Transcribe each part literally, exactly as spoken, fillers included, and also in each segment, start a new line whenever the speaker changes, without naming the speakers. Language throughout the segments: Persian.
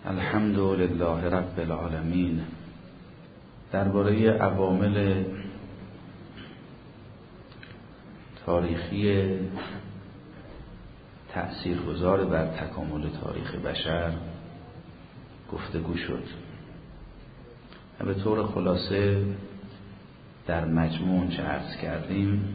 الحمد لله رب العالمین. درباره عوامل تاریخی تأثیرگذار بر تکامل تاریخ بشر گفتگو شد. به طور خلاصه در مجموع چه عرض کردیم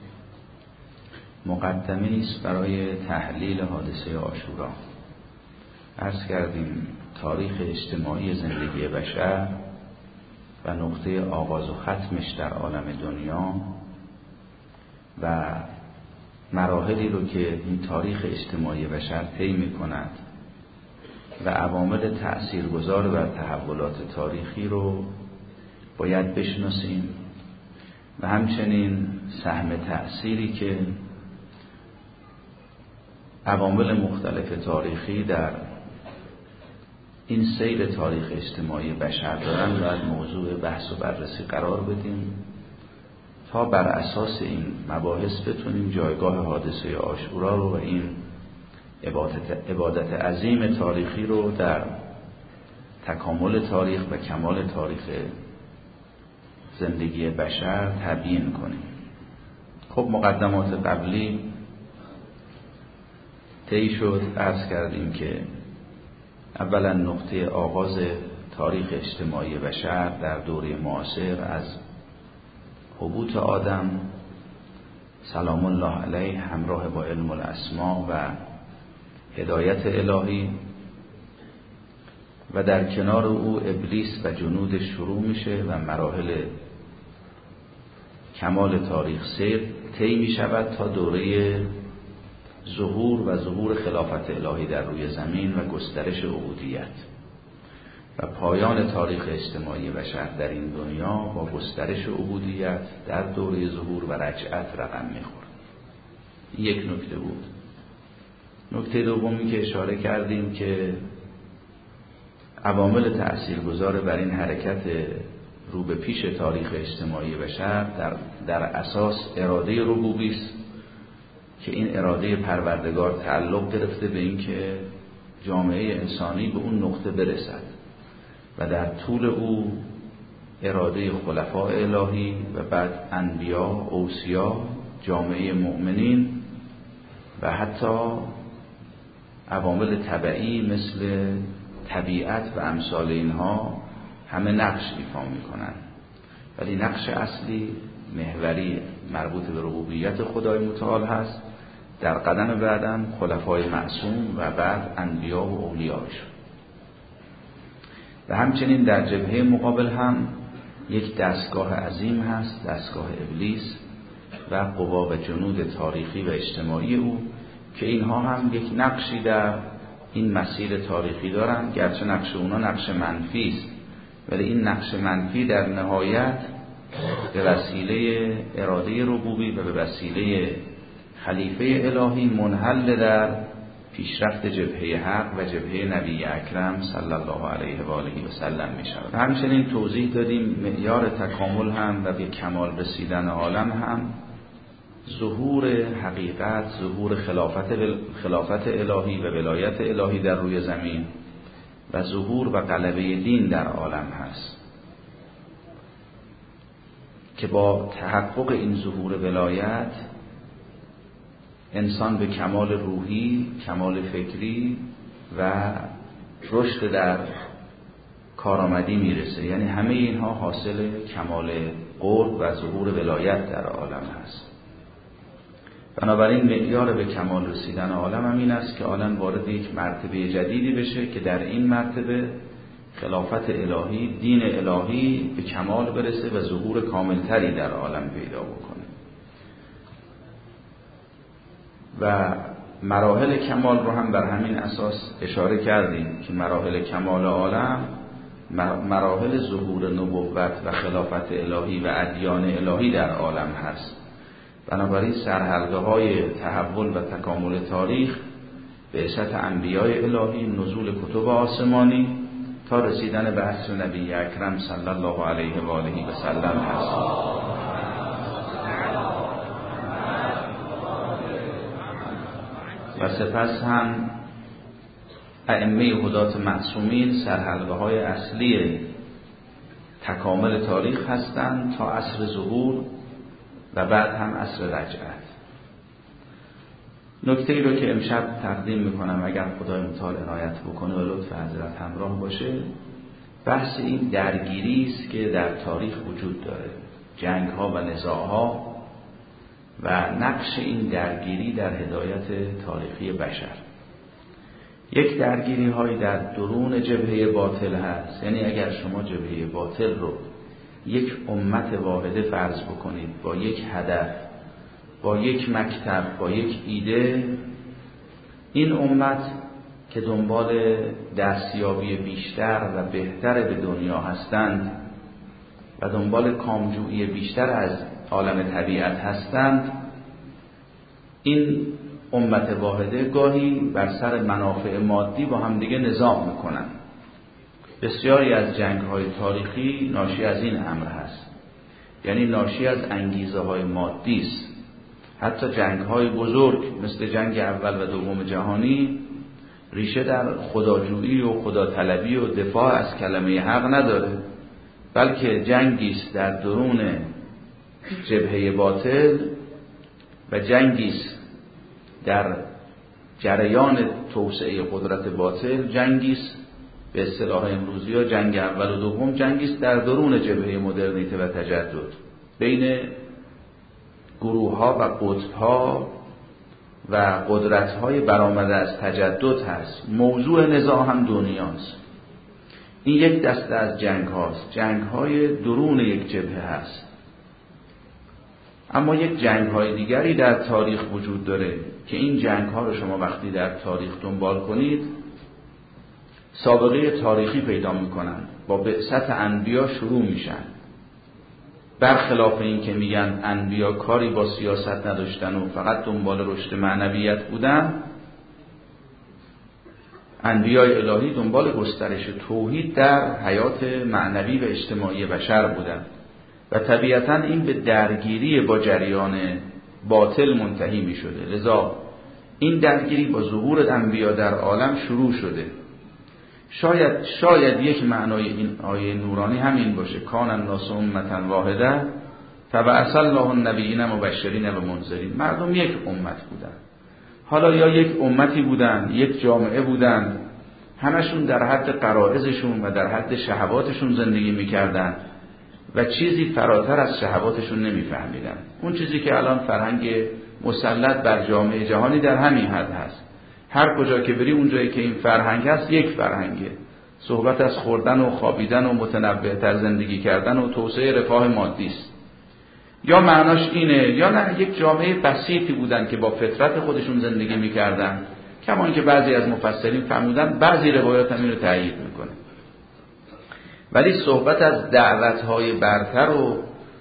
مقدمه است برای تحلیل حادثه عاشورا. عرض کردیم تاریخ اجتماعی زندگی بشر و نقطه آغاز و ختمش در عالم دنیا و مراحلی رو که این تاریخ اجتماعی بشر طی می‌کند و عوامل تأثیرگذار بر تحولات تاریخی رو باید بشناسیم و همچنین سهم تأثیری که عوامل مختلف تاریخی در این سیر تاریخ اجتماعی بشر دارن باید موضوع بحث و بررسی قرار بدیم تا بر اساس این مباحث بتونیم جایگاه حادثه عاشورا رو و این عبادت, عبادت عظیم تاریخی رو در تکامل تاریخ و کمال تاریخ زندگی بشر تبیین کنیم. خب مقدمات قبلی طی شد. عرض کردیم که اولا نقطه آغاز تاریخ اجتماعی بشر در دوره معاصر از هبوط آدم سلام الله علیه همراه با علم الاسماء و هدایت الهی و در کنار او ابلیس و جنود شروع میشه و مراحل کمال تاریخ سیر طی می شود تا دوره ظهور و ظهور خلافت الهی در روی زمین و گسترش عبودیت و پایان تاریخ اجتماعی بشر در این دنیا با گسترش عبودیت در دوره ظهور و رجعت رقم میخورد. یک نکته بود. نکته دومی که اشاره کردیم که عوامل تأثیرگذار بر این حرکت رو به پیش تاریخ اجتماعی بشر در, در اساس اراده ربوبی است که این اراده پروردگار تعلق گرفته به این که جامعه انسانی به اون نقطه برسد و در طول او اراده خلفاء الهی و بعد انبیا، اوصیا، جامعه مؤمنین و حتی عوامل تبعی مثل طبیعت و امثال اینها همه نقش ایفا میکنن، ولی نقش اصلی محوری مربوط به ربوبیت خدای متعال هست. در قدم بعدم خلفای معصوم و بعد انبیا و اولیاش و همچنین در جبهه مقابل هم یک دستگاه عظیم هست، دستگاه ابلیس و قوا و جنود تاریخی و اجتماعی او که اینها هم یک نقشی در این مسیر تاریخی دارن، گرچه نقش اونا نقش منفی است ولی این نقش منفی در نهایت به وسیله اراده ربوبی و به وسیله خلیفه الهی منحل در پیشرفت جبهه حق و جبهه نبی اکرم صلی الله علیه و آله و سلم می شود. همچنین توضیح دادیم معیار تکامل هم و به کمال رسیدن عالم هم ظهور حقیقت، ظهور خلافت خلافت الهی و ولایت الهی در روی زمین و ظهور و غلبه دین در عالم هست که با تحقق این ظهور ولایت انسان به کمال روحی، کمال فکری و رشد در کارآمدی میرسه. یعنی همه اینها حاصل کمال قرب و ظهور ولایت در عالم هست. بنابراین معیار به کمال رسیدن عالم هم این است که عالم وارد یک مرتبه جدیدی بشه که در این مرتبه خلافت الهی، دین الهی به کمال برسه و ظهور کاملتری در عالم پیدا بکنه و مراحل کمال رو هم بر همین اساس اشاره کردیم که مراحل کمال عالم مراحل ظهور نبوت و خلافت الهی و ادیان الهی در عالم هست. بنابراین سرحلقه های تحول و تکامل تاریخ بعثت انبیاء الهی، نزول کتب آسمانی تا رسیدن به عصر نبی اکرم صلی الله علیه و آله و سلم هست. و سپس هم ائمه هدات معصومین سرحلقه های اصلی تکامل تاریخ هستند تا عصر ظهور و بعد هم عصر رجعت. نکته ای رو که امشب تقدیم میکنم اگر خدای متعال عنایت بکنه و لطف حضرت همراه باشه، بحث این درگیری است که در تاریخ وجود داره، جنگ ها و نزاع ها و نقش این درگیری در هدایت تاریخی بشر. یک درگیری هایی در درون جبهه باطل هست، یعنی اگر شما جبهه باطل رو یک امت واحده فرض بکنید با یک هدف، با یک مکتب، با یک ایده، این امت که دنبال دستیابی بیشتر و بهتر به دنیا هستند و دنبال کامجویی بیشتر از عالم طبیعت هستند، این امت واحده گاهی بر سر منافع مادی با هم دیگه نزاع میکنن. بسیاری از جنگ‌های تاریخی ناشی از این امر هست، یعنی ناشی از انگیزه های مادی است. حتی جنگ‌های بزرگ مثل جنگ اول و دوم جهانی ریشه در خداجویی و خداطلبی و دفاع از کلمه حق نداره، بلکه جنگی است در درون جبهه باطل و جنگی است در جریان توسعه قدرت باطل، جنگی است به اصطلاح امروزی ها جنگ اول و دوم، جنگی است در درون جبهه مدرنیته و تجدد بین گروه ها و قطب ها و قدرت های برآمده از تجدد هست. موضوع نزاع هم دنیاست. این یک دسته از جنگ هاست، جنگ های درون یک جبهه هست. اما یک جنگ های دیگری در تاریخ وجود داره که این جنگ ها رو شما وقتی در تاریخ دنبال کنید سابقه تاریخی پیدا میکنن، با بعثت انبیا شروع میشن. برخلاف این که میگن انبیا کاری با سیاست نداشتن و فقط دنبال رشد معنویت بودن، انبیای الهی دنبال گسترش توحید در حیات معنوی و اجتماعی بشر بودن و طبیعتاً این به درگیری با جریان باطل منتهی می شده. لذا این درگیری با ظهور انبیا در عالم شروع شده. شاید شاید یک معنای این آیه نورانی همین باشه، کان الناس امة واحده فبعث الله النبیین مبشرین و منذرین. مردم یک امت بودن، حالا یا یک امتی بودن، یک جامعه بودن، همشون در حد غرایزشون و در حد شهواتشون زندگی میکردن و چیزی فراتر از شهواتشون نمیفهمیدن. اون چیزی که الان فرهنگ مسلط بر جامعه جهانی در همین حد هست. هر کجا که بری اونجایی که این فرهنگ هست یک فرهنگه، صحبت از خوردن و خوابیدن و متنوع‌تر زندگی کردن و توسعه رفاه مادی است. یا معناش اینه یا نه یک جامعه بسیطی بودن که با فطرت خودشون زندگی میکردن، کما اینکه بعضی از مفسرین فرمودن، بعضی روایات هم اینو تایید میکنه. ولی صحبت از دعوت‌های برتر و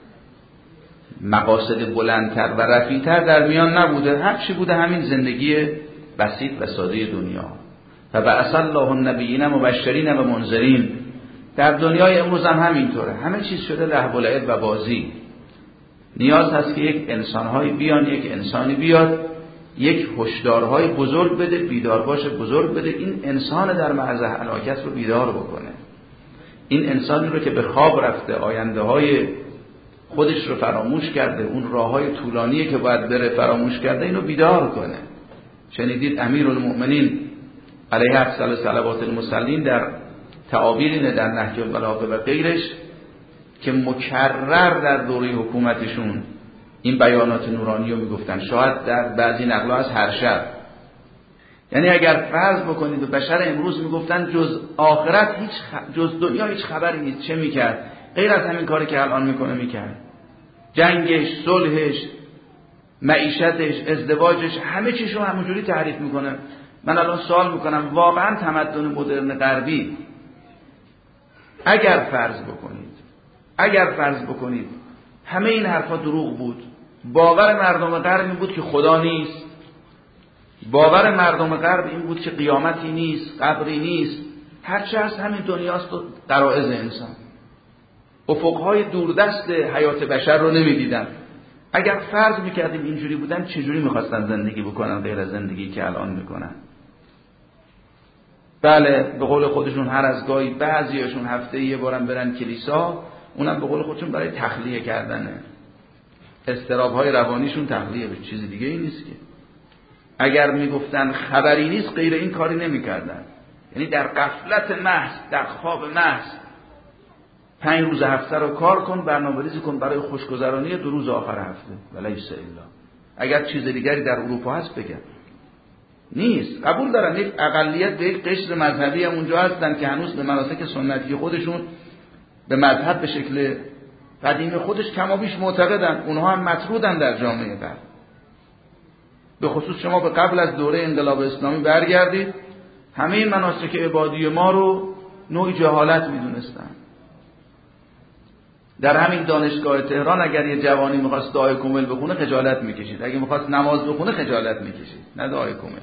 مقاصد بلندتر و رفیع‌تر در میان نبوده. هر چی بوده همین زندگی بسیط و ساده دنیا. و بعث الله النبیین مبشرین و منذرین. در دنیای امروز هم همینطوره، همه چیز شده لهو و لعب و بازی. نیاز هست که یک انسان‌های بیان، یک انسانی بیاد، یک هشدارهای بزرگ بده، بیدار باشه، بزرگ بده، این انسان در معرض هلاکت رو بیدار بکنه. این انسانی رو که به خواب رفته، آینده های خودش رو فراموش کرده، اون راه های طولانیه که باید بره فراموش کرده، اینو بیدار کنه. شنیدید امیرالمؤمنین علیه افضل صلوات المصلین در تعابیر اینه در نهج البلاغه و غیرش که مکرر در دوره حکومتشون این بیانات نورانی رو میگفتن، شاید در بعضی نقل‌ها از هر شب. یعنی اگر فرض بکنید و بشر امروز میگفتن جز آخرت هیچ خ... جز دنیا هیچ خبری نیست، چه میکرد؟ غیر از همین کاری که الان میکنه میکرد. جنگش، صلحش، معیشتش، ازدواجش، همه چیشو همونجوری تعریف میکنه. من الان سوال میکنم واقعا تمدن مدرن غربی اگر فرض بکنید اگر فرض بکنید همه این حرفا دروغ بود، باور مردم غرب این بود که خدا نیست، باور مردم غرب این بود که قیامتی نیست، قبری نیست، هرچه هست همین دنیاست و غرایز انسان، افقهای دوردست حیات بشر رو نمیدیدن. اگر فرض میکردیم اینجوری بودن، چجوری میخواستن زندگی بکنن غیر از زندگی که الان میکنن؟ بله به قول خودشون هر از گاهی بعضیاشون هفته یه بارم برن کلیسا، اونم به قول خودشون برای تخلیه کردنه، اضطراب‌های روانیشون تخلیه، به چیز دیگه ای نیست که. اگر میگفتن خبری نیست غیر این کاری نمی‌کردن. یعنی در غفلت محض، در خواب محض پنج روز هفته رو کار کن، برنامه‌ریزی کن برای خوشگذرانی دو روز آخر هفته، ولیس الا. اگر چیز دیگری در اروپا هست بگن نیست. قبول دارن یک اقلیت به یک قشر مذهبی هم اونجا هستن که هنوز به مناسک سنتی خودشون به مذهب به شکل قدیم خودش کم و بیش معتقدن، اونها هم مطرودن در جامعه غرب. به خصوص شما به قبل از دوره انقلاب اسلامی برگردید، همه این مناسک عبادی ما رو نوع جهالت میدونستن. در همین دانشگاه تهران اگر یه جوانی میخواست دعای کامل بخونه خجالت میکشید، اگه میخواست نماز بخونه خجالت میکشید، نه دعای کامل.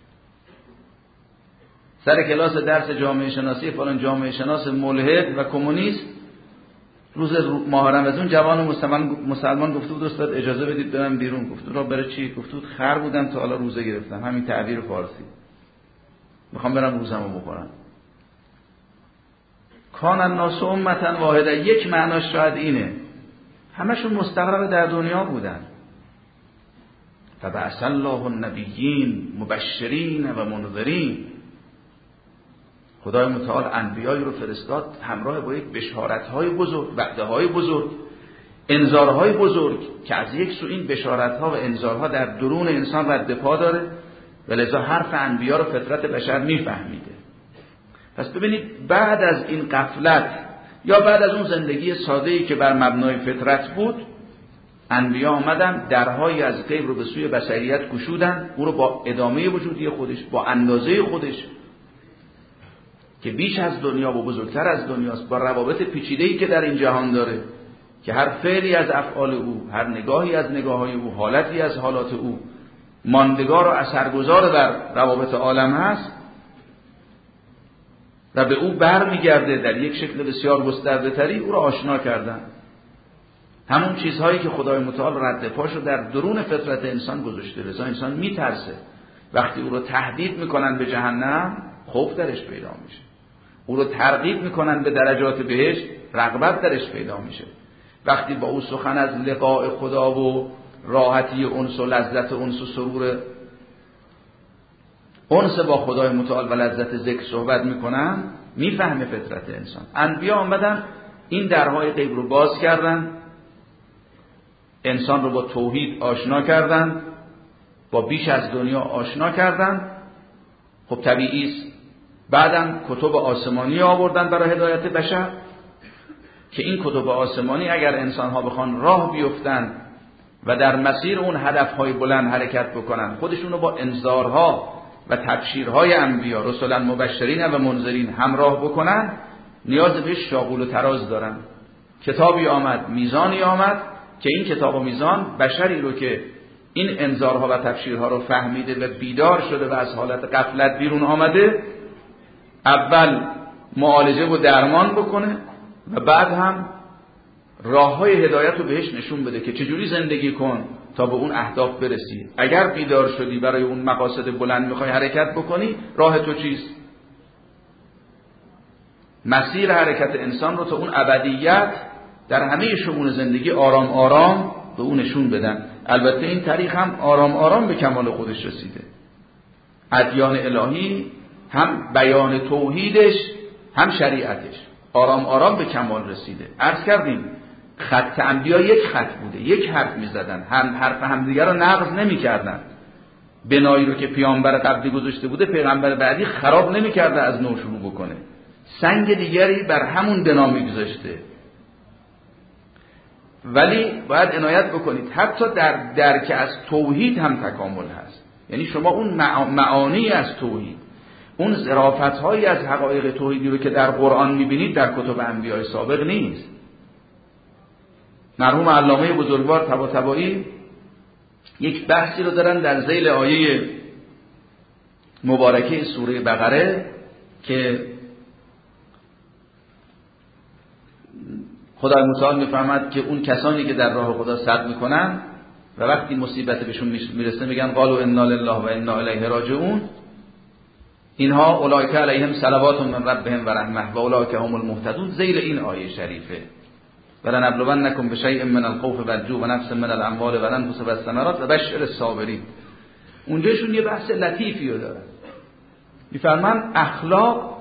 سر کلاس درس جامعه شناسی فلان جامعه شناس ملحد و کمونیست روز ماه رمضان جوان مسلمان مسلمان گفته بود استاد اجازه بدید برم بیرون. گفت را برای چی؟ گفت بود خر بودم تا حالا روزه گرفتم، همین تعبیر فارسی، میخوام برم روزمو بخورم. کان الناس امتا واحده، یک معناش شاید اینه همشون مستقر در دنیا بودن. فبعث الله النبیین مبشرین و منذرین، خدای متعال انبیایی رو فرستاد همراه با یک بشارت‌های بزرگ، وعده‌های بزرگ، انذارهای بزرگ که از یک سو این بشارت‌ها و انذارها در درون انسان رد پا داره و لذا حرف انبیا رو فطرت بشر میفهمیده. پس ببینید بعد از این غفلت یا بعد از اون زندگی ساده‌ای که بر مبنای فطرت بود، انبیا آمدن درهای از غیب رو به سوی بشریت گشودن، او رو با ادامه وجودی خودش، با اندازه خودش که بیش از دنیا و بزرگتر از دنیاست، با روابط پیچیده‌ای که در این جهان داره که هر فعلی از افعال او، هر نگاهی از نگاه‌های او، حالتی از حالات او ماندگار و اثرگذار بر روابط عالم هست و به او برمیگرده در یک شکل بسیار گسترده‌تری، او را آشنا کردن. همون چیزهایی که خدای متعال رد پاشو در درون فطرت انسان گذاشته، لذا انسان میترسه. وقتی او رو تهدید میکنن به جهنم خوف درش پیدا میشه، او رو ترغیب میکنن به درجات بهشت رغبت درش پیدا میشه. وقتی با او سخن از لقاء خدا و راحتی انس و لذت انس و سرور انس با خدای متعال و لذت ذکر صحبت میکنن، میفهمه فطرت انسان. انبیا آمدن این درهای غیب رو باز کردن، انسان رو با توحید آشنا کردن، با بیش از دنیا آشنا کردن. خب طبیعی است بعدم کتب آسمانی آوردن برای هدایت بشر که این کتب آسمانی اگر انسان‌ها بخوان راه بیفتن و در مسیر اون هدف‌های بلند حرکت بکنن، خودشونو با انذارها و تبشیرهای انبیا رسولا مبشرین و منذرین همراه بکنن، نیاز به شاغول و تراز دارن. کتابی آمد، میزانی آمد که این کتاب و میزان بشری رو که این انذارها و تبشیرها رو فهمیده و بیدار شده و از حالت غفلت بیرون آمده، اول معالجه و درمان بکنه و بعد هم راههای هدایت رو بهش نشون بده که چجوری زندگی کن تا به اون اهداف برسی. اگر بیدار شدی برای اون مقاصد بلند میخوای حرکت بکنی، راه تو چیست؟ مسیر حرکت انسان رو تا اون ابدیت در همه شئون زندگی آرام آرام به اون نشون بدن. البته این طریق هم آرام آرام به کمال خودش رسیده. ادیان الهی هم بیان توحیدش هم شریعتش آرام آرام به کمال رسیده. عرض کردیم خط انبیا یک خط بوده، یک حرف میزدن، هم حرف همدیگر رو نقض نمیکردن. بنایی رو که پیامبر قبلی گذاشته بوده پیغمبر بعدی خراب نمیکرده از نو شروع بکنه، سنگ دیگری بر همون بنا میگذاشته. ولی باید عنایت بکنید حتی در درک از توحید هم تکامل هست. یعنی شما اون معانی از توحید، اون ظرافت‌هایی از حقایق توحیدی رو که در قرآن می‌بینید در کتب انبیاء سابق نیست. مرحوم علامه بزرگوار طباطبایی یک بحثی رو دارن در ذیل آیه مبارکه سوره بقره که خدای متعال میفرماد که اون کسانی که در راه خدا صبر میکنن و وقتی مصیبت بهشون میرسه میگن قالوا انا لله و انا الیه راجعون، اینها اولئک علیهم صلوات من ربهم و رحمه و اولئک هم المهتدون. ذیل این آیه شریفه ولنبلونکم بشیء من الخوف والجوع و نقص من الاموال والانفس والثمرات و بشر الصابرین. اونجاشون یه بحث لطیفی رو دارن، میفرمان اخلاق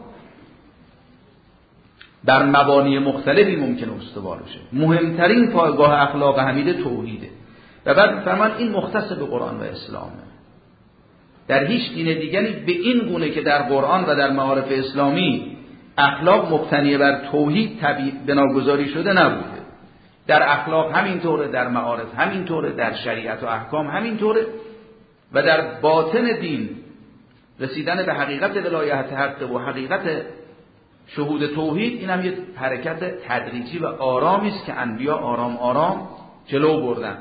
بر مبانی مختلفی ممکنه استوار بشه، مهمترین پایگاه اخلاق حمیده توحیده و بعد میفرمان این مختص به قرآن و اسلامه. در هیچ دین دیگری به این گونه که در قرآن و در معارف اسلامی اخلاق مبتنی بر توحید بناگذاری شده نبوده. در اخلاق همینطوره، در معارف همینطوره، در شریعت و احکام همینطوره و در باطن دین رسیدن به حقیقت ولایت حق و حقیقت شهود توحید، این هم یه حرکت تدریجی و آرامی است که انبیا آرام آرام جلو بردن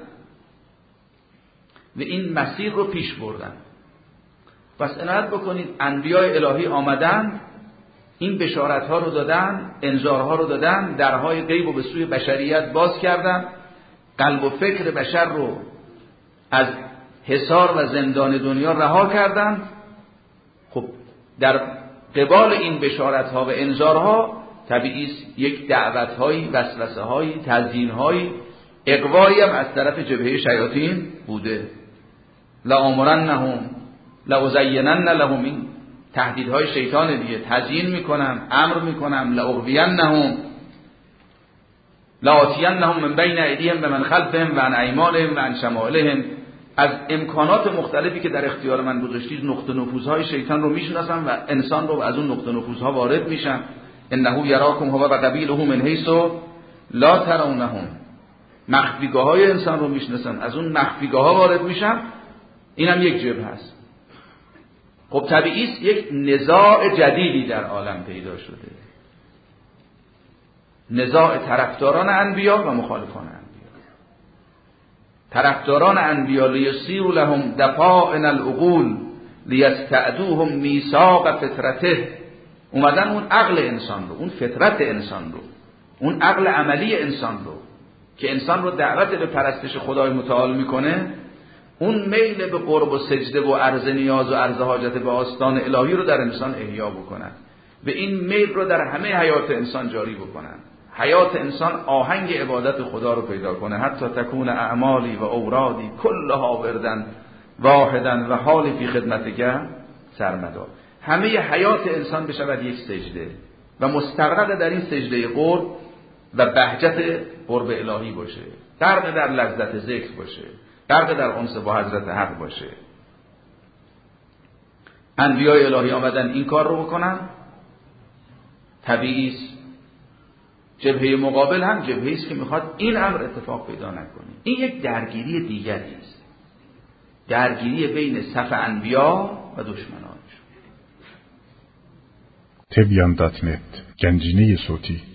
و این مسیر رو پیش بردن. پس عنایت بکنید انبیاء الهی آمدن، این بشارت ها رو دادن، انذارها رو دادن، درهای غیب رو به سوی بشریت باز کردن، قلب و فکر بشر رو از حصار و زندان دنیا رها کردن. خب در قبال این بشارت ها و انذارها طبیعی است یک دعوت هایی، وسوسه هایی، تزیین هایی، اغوایی هم از طرف جبهه شیاطین بوده. لآمرنهم لأزینن لهم، این تهدیدهای شیطان دیگه، تزیین میکنم، امر میکنم، لأغوینهم لآتینهم من بین ایدیهم و من خلفهم و عن ایمانهم و عن شمائلهم. از امکانات مختلفی که در اختیار من گذاشتید نقطه نفوذهای شیطان رو میشناسم و انسان رو از اون نقطه نفوذها وارد میشم. انه یراکم هو و قبیله من حیث لا ترونهم. مخفیگاه های انسان رو میشناسم، از اون مخفیگاه ها وارد میشم. اینم یک جبهه است. خب طبیعی است یک نزاع جدیدی در عالم پیدا شده، نزاع طرفداران انبیا و مخالفان انبیا. طرفداران انبیا لیسیروا لهم دفائن العقول لیستعدوهم میثاق فطرته، اومدن اون عقل انسان رو، اون فطرت انسان رو، اون عقل عملی انسان رو که انسان رو دعوت به پرستش خدای متعال میکنه، اون میل به قرب و سجده و عرض نیاز و عرض حاجت به آستان الهی رو در انسان احیا بکنن و این میل رو در همه حیات انسان جاری بکنن. حیات انسان آهنگ عبادت خدا رو پیدا کنه. حتی تکون اعمالی و اورادی کلها وردن واحدن و حالی فی خدمتک سرمدا. همه حیات انسان بشود یک سجده و مستغرق در این سجده قرب و بهجت قرب الهی باشه، غرق در لذت ذکر باشه، غرق در انس با حضرت حق باشه. انبیاء الهی آمدن این کار رو بکنن. طبیعی است جبهه مقابل هم جبهه‌ای است که میخواد این امر اتفاق پیدا نکنه. این یک درگیری دیگری است، درگیری بین صف انبیا و دشمنانش.
تبیان دات نت گنجینه صوتی